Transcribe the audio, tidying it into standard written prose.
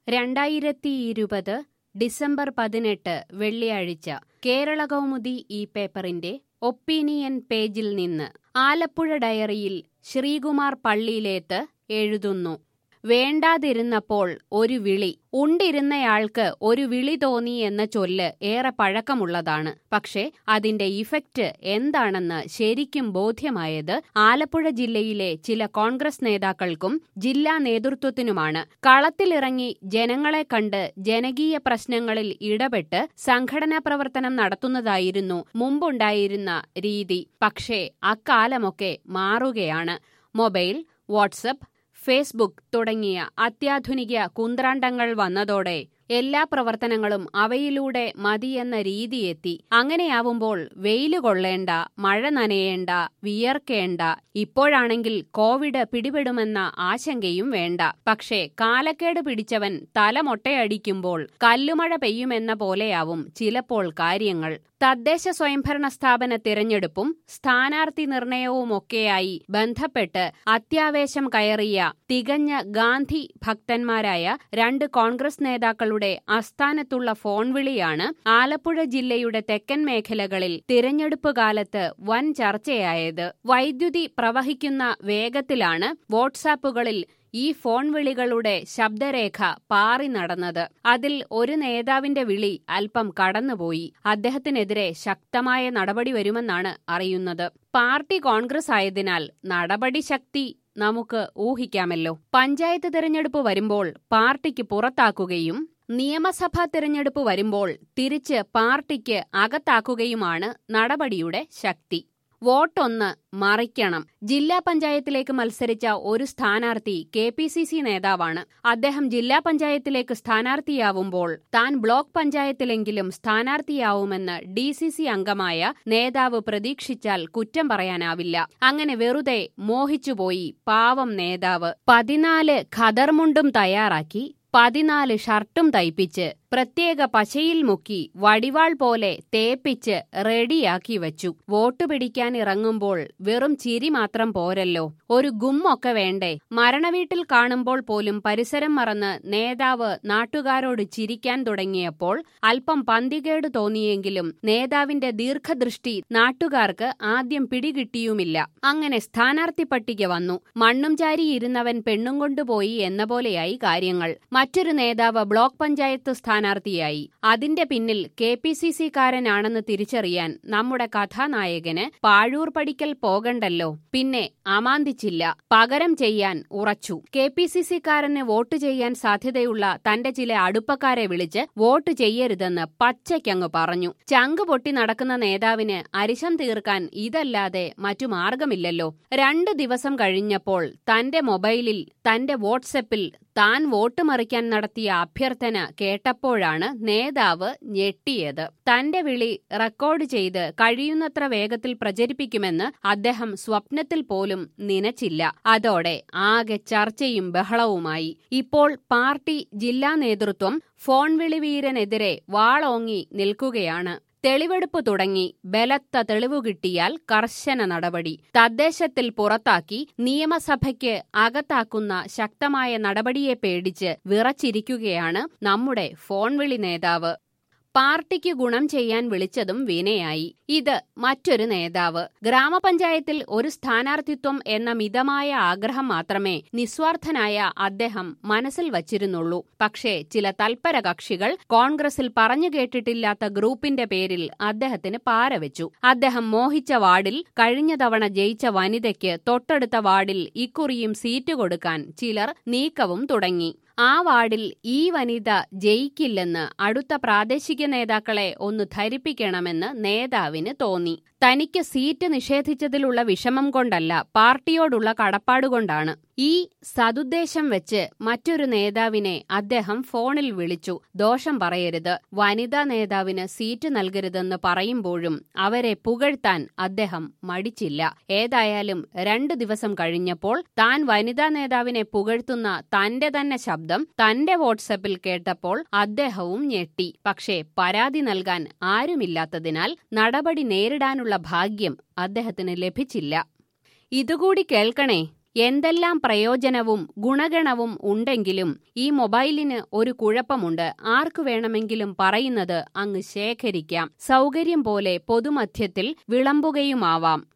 2020 December 18 വെള്ളിയാഴ്ച കേരളകൗമുദി ഈ പേപ്പറിന്റെ ഒപ്പീനിയൻ പേജിൽ നിന്ന് ആലപ്പുഴ ഡയറിയിൽ ശ്രീകുമാർ പള്ളിയിലേത്ത് എഴുതുന്നു. വേണ്ടാതിരുന്നപ്പോൾ ഒരു വിളി. ഉണ്ടിരുന്നയാൾക്ക് ഒരു വിളി തോന്നി എന്ന ചൊല്ല് ഏറെ പഴക്കമുള്ളതാണ്. പക്ഷേ അതിന്റെ ഇഫക്റ്റ് എന്താണെന്ന് ശരിക്കും ബോധ്യമായത് ആലപ്പുഴ ജില്ലയിലെ ചില കോൺഗ്രസ് നേതാക്കൾക്കും ജില്ലാ നേതൃത്വത്തിനുമാണ്. കളത്തിലിറങ്ങി ജനങ്ങളെ കണ്ട് ജനകീയ പ്രശ്നങ്ങളിൽ ഇടപെട്ട് സംഘടനാ പ്രവർത്തനം നടത്തുന്നതായിരുന്നു മുമ്പുണ്ടായിരുന്ന രീതി. പക്ഷേ അക്കാലമൊക്കെ മാറുകയാണ്. മൊബൈൽ, വാട്സപ്പ്, ഫേസ്ബുക്ക് തുടങ്ങിയ അത്യാധുനിക കുന്ത്രാണ്ടങ്ങൾ വന്നതോടെ എല്ലാ പ്രവർത്തനങ്ങളും അവയിലൂടെ മതിയെന്ന രീതിയെത്തി. അങ്ങനെയാവുമ്പോൾ വെയില് കൊള്ളേണ്ട, മഴ നനയേണ്ട, വിയർക്കേണ്ട, ഇപ്പോഴാണെങ്കിൽ കോവിഡ് പിടിപെടുമെന്ന ആശങ്കയും വേണ്ട. പക്ഷേ കാലക്കേട് പിടിച്ചവൻ തലമൊട്ടയടിക്കുമ്പോൾ കല്ലുമഴ പെയ്യുമെന്ന പോലെയാവും ചിലപ്പോൾ കാര്യങ്ങൾ. തദ്ദേശ സ്വയംഭരണ സ്ഥാപന തിരഞ്ഞെടുപ്പും സ്ഥാനാർത്ഥി നിർണയവുമൊക്കെയായി ബന്ധപ്പെട്ട് അത്യാവേശം കയറിയ തികഞ്ഞ ഗാന്ധി ഭക്തന്മാരായ രണ്ട് കോൺഗ്രസ് നേതാക്കളുടെ ആസ്ഥാനത്തുള്ള ഫോൺ വിളിയാണ് ആലപ്പുഴ ജില്ലയുടെ തെക്കൻ മേഖലകളിൽ തിരഞ്ഞെടുപ്പ് കാലത്ത് വൻ ചർച്ചയായത്. വൈദ്യുതി പ്രവഹിക്കുന്ന വേഗത്തിലാണ് വാട്സാപ്പുകളിൽ ഈ ഫോൺ വിളികളുടെ ശബ്ദരേഖ പാറി നടന്നത്. അതിൽ ഒരു നേതാവിന്റെ വിളി അല്പം കടന്നുപോയി. അദ്ദേഹത്തിനെതിരെ ശക്തമായ നടപടി വരുമെന്നാണ് അറിയുന്നത്. പാർട്ടി കോൺഗ്രസ് ആയതിനാൽ നടപടി ശക്തി നമുക്ക് ഊഹിക്കാമല്ലോ. പഞ്ചായത്ത് തിരഞ്ഞെടുപ്പ് വരുമ്പോൾ പാർട്ടിക്ക് പുറത്താക്കുകയും നിയമസഭാ തിരഞ്ഞെടുപ്പ് വരുമ്പോൾ തിരിച്ച് പാർട്ടിക്ക് അകത്താക്കുകയുമാണ് നടപടിയുടെ ശക്തി. വോട്ടൊന്ന് മറിക്കണം. ജില്ലാ പഞ്ചായത്തിലേക്ക് മത്സരിച്ച ഒരു സ്ഥാനാർത്ഥി KPCC നേതാവാണ്. അദ്ദേഹം ജില്ലാ പഞ്ചായത്തിലേക്ക് സ്ഥാനാർത്ഥിയാവുമ്പോൾ താൻ ബ്ലോക്ക് പഞ്ചായത്തിലെങ്കിലും സ്ഥാനാർത്ഥിയാവുമെന്ന് DCC അംഗമായ നേതാവ് പ്രതീക്ഷിച്ചാൽ കുറ്റം പറയാനാവില്ല. അങ്ങനെ വെറുതെ മോഹിച്ചുപോയി പാവം നേതാവ്. 14 ഖദർമുണ്ടും തയ്യാറാക്കി 14 ഷർട്ടും തയ്പ്പിച്ച് പ്രത്യേക പശയിൽ മുക്കി വടിവാൾ പോലെ തേപ്പിച്ച് റെഡിയാക്കി വച്ചു. വോട്ട് പിടിക്കാൻ ഇറങ്ങുമ്പോൾ വെറും ചിരി മാത്രം പോരല്ലോ, ഒരു ഗുമ്മൊക്കെ വേണ്ടേ? മരണവീട്ടിൽ കാണുമ്പോൾ പോലും പരിസരം മറന്ന് നേതാവ് നാട്ടുകാരോട് ചിരിക്കാൻ തുടങ്ങിയപ്പോൾ അല്പം പന്തികേട് തോന്നിയെങ്കിലും നേതാവിന്റെ ദീർഘദൃഷ്ടി നാട്ടുകാർക്ക് ആദ്യം പിടികിട്ടിയുമില്ല. അങ്ങനെ സ്ഥാനാർത്ഥി പട്ടിക വന്നു. മണ്ണും ചാരിയിരുന്നവൻ പെണ്ണും കൊണ്ടുപോയി എന്ന പോലെയായി കാര്യങ്ങൾ. മറ്റൊരു നേതാവ് ബ്ലോക്ക് പഞ്ചായത്ത് സ്ഥാനാർത്ഥിയായി. അതിന്റെ പിന്നിൽ KPCC-കാരനാണെന്ന് തിരിച്ചറിയാൻ നമ്മുടെ കഥാനായകന് പാഴൂർ പഠിക്കൽ പോകണ്ടല്ലോ. പിന്നെ അമാന്തിച്ചില്ല, പകരം ചെയ്യാൻ ഉറച്ചു. KPCC-കാരന് വോട്ട് ചെയ്യാൻ സാധ്യതയുള്ള തന്റെ ചില അടുപ്പക്കാരെ വിളിച്ച് വോട്ട് ചെയ്യരുതെന്ന് പച്ചയ്ക്കങ്ങ് പറഞ്ഞു. ചങ്ക് പൊട്ടി നടക്കുന്ന നേതാവിന് അരിശം തീർക്കാൻ ഇതല്ലാതെ മറ്റു മാർഗമില്ലല്ലോ. 2 ദിവസം കഴിഞ്ഞപ്പോൾ തന്റെ മൊബൈലിൽ, തന്റെ വാട്സപ്പിൽ താൻ വോട്ട് മറിക്കാൻ നടത്തിയ അഭ്യർത്ഥന കേട്ടപ്പോഴാണ് നേതാവ് ഞെട്ടിയത്. തന്റെ വിളി റെക്കോർഡ് ചെയ്ത് കഴിയുന്നത്ര വേഗത്തിൽ പ്രചരിപ്പിക്കുമെന്ന് അദ്ദേഹം സ്വപ്നത്തിൽ പോലും നനച്ചില്ല. അതോടെ ആകെ ചർച്ചയും ബഹളവുമായി. ഇപ്പോൾ പാർട്ടി ജില്ലാ നേതൃത്വം ഫോൺ വിളി വീരനെതിരെ വാളോങ്ങി നിൽക്കുകയാണ്. തെളിവെടുപ്പ് തുടങ്ങി. ബലത്ത തെളിവു കിട്ടിയാൽ കർശന നടപടി. തദ്ദേശത്തിൽ പുറത്താക്കി നിയമസഭയ്ക്ക് അകത്താക്കുന്ന ശക്തമായ നടപടിയെ പേടിച്ച് വിറച്ചിരിക്കുകയാണ് നമ്മുടെ ഫോൺ വിളി നേതാവ്. പാർട്ടിക്ക് ഗുണം ചെയ്യാൻ വിളിച്ചതും വിനയായി. ഇത് മറ്റൊരു നേതാവ്. ഗ്രാമപഞ്ചായത്തിൽ ഒരു സ്ഥാനാർത്ഥിത്വം എന്ന മിതമായ ആഗ്രഹം മാത്രമേ നിസ്വാർത്ഥനായ അദ്ദേഹം മനസ്സിൽ വച്ചിരുന്നുള്ളൂ. പക്ഷേ ചില തൽപര കക്ഷികൾ കോൺഗ്രസിൽ പറഞ്ഞു കേട്ടിട്ടില്ലാത്ത ഗ്രൂപ്പിന്റെ പേരിൽ അദ്ദേഹത്തിന് പാരവെച്ചു. അദ്ദേഹം മോഹിച്ച വാർഡിൽ കഴിഞ്ഞ തവണ ജയിച്ച വനിതയ്ക്ക് തൊട്ടടുത്ത വാർഡിൽ ഇക്കുറിയും സീറ്റ് കൊടുക്കാൻ ചിലർ നീക്കവും തുടങ്ങി. ആ വാർഡിൽ ഈ വനിത ജയിക്കില്ലെന്ന് അടുത്ത പ്രാദേശിക നേതാക്കളെ ഒന്ന് ധരിപ്പിക്കണമെന്ന് നേതാവിന് തോന്നി. തനിക്ക് സീറ്റ് നിഷേധിച്ചതിലുള്ള വിഷമം കൊണ്ടല്ല, പാർട്ടിയോടുള്ള കടപ്പാടുകൊണ്ടാണ്. ഈ സതുദ്ദേശം വെച്ച് മറ്റൊരു നേതാവിനെ അദ്ദേഹം ഫോണിൽ വിളിച്ചു. ദോഷം പറയരുത്, വനിതാ നേതാവിന് സീറ്റ് നൽകരുതെന്ന് പറയുമ്പോഴും അവരെ പുകഴ്ത്താൻ അദ്ദേഹം മടിച്ചില്ല. ഏതായാലും 2 ദിവസം കഴിഞ്ഞപ്പോൾ താൻ വനിതാ നേതാവിനെ പുകഴ്ത്തുന്ന തന്റെ തന്നെ ശബ്ദം തന്റെ വാട്സപ്പിൽ കേട്ടപ്പോൾ അദ്ദേഹവും ഞെട്ടി. പക്ഷേ പരാതി നൽകാൻ ആരുമില്ലാത്തതിനാൽ നടപടി നേരിടാനുള്ള ഭാഗ്യം അദ്ദേഹത്തിന് ലഭിച്ചില്ല. ഇതുകൂടി കേൾക്കണേ. എന്തെല്ലാം പ്രയോജനവും ഗുണഗണവും ഉണ്ടെങ്കിലും ഈ മൊബൈലിന് ഒരു കുഴപ്പമുണ്ട്. ആർക്കു വേണമെങ്കിലും പറയുന്നത് അങ്ങ് ശേഖരിക്കാം. സൗകര്യം പോലെ പൊതുമധ്യത്തിൽ വിളമ്പുകയുമാവാം.